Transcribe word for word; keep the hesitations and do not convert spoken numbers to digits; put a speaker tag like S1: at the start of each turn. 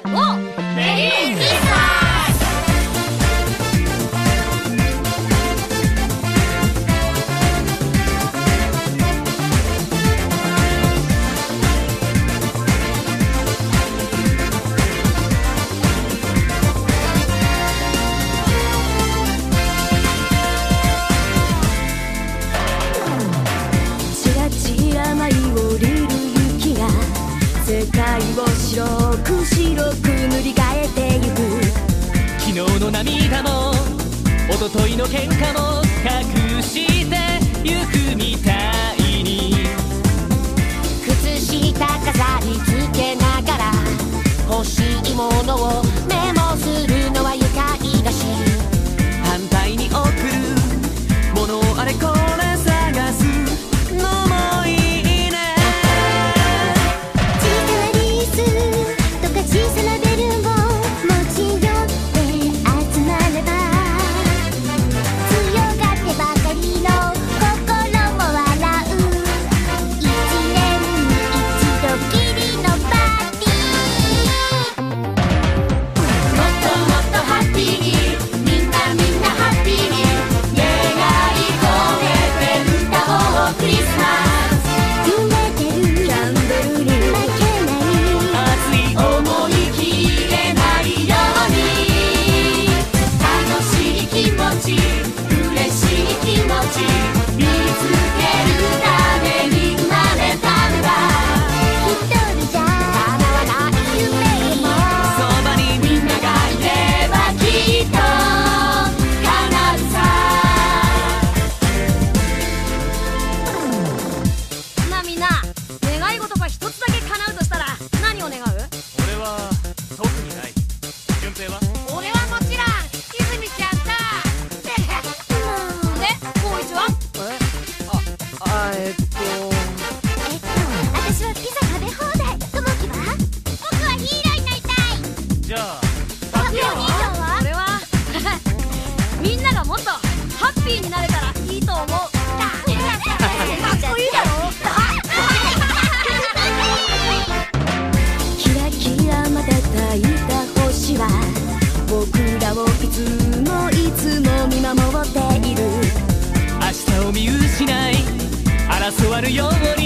S1: おメリークリスマス。
S2: ちらちら舞い降りる雪が世界を白く白く塗り替えてゆく。
S3: 昨日の涙も一昨日の喧嘩も隠してゆくみたいに、
S4: 靴下飾りつけながら欲しいものをメモするのは愉快だし、
S3: 反対に送るものをあれこれ探すのもいいね。
S5: 小さなリースとか小さなベルを持ち寄って集まれば、強がってばかりの心も笑う。一年に一度きりのパーティー。
S4: もっともっとハッピーに、みんなみんなハッピーに願い込めて歌おうクリスマス。
S5: 揺れてる
S2: キャンドルに
S5: 負けない
S3: 熱い
S4: 思い切れないように、楽しい気持ち嬉しい気持ち見つけるために生まれたんだ。
S5: 一人じゃ
S4: 叶わない夢も
S3: そばに
S4: みんながいればきっと叶うさ。
S1: なあみんな、願い事が一つだけ叶うとしたら何を願う？
S3: 俺は特にない。順平は？
S1: 俺はもちろん泉ちゃんとで、光一は？
S2: あえっと
S5: えっと私はピザ食べ放題。ともきは？僕はヒーローになりたい。
S3: じゃあ
S5: タピオ兄ちゃんは？
S1: 俺はみんながもっとハッピーになれたらいいと思う。かっこいいだろ。
S2: キラキラ瞬いた星は僕らをいつもいつも見守っている。
S3: 明日を見失い争わぬように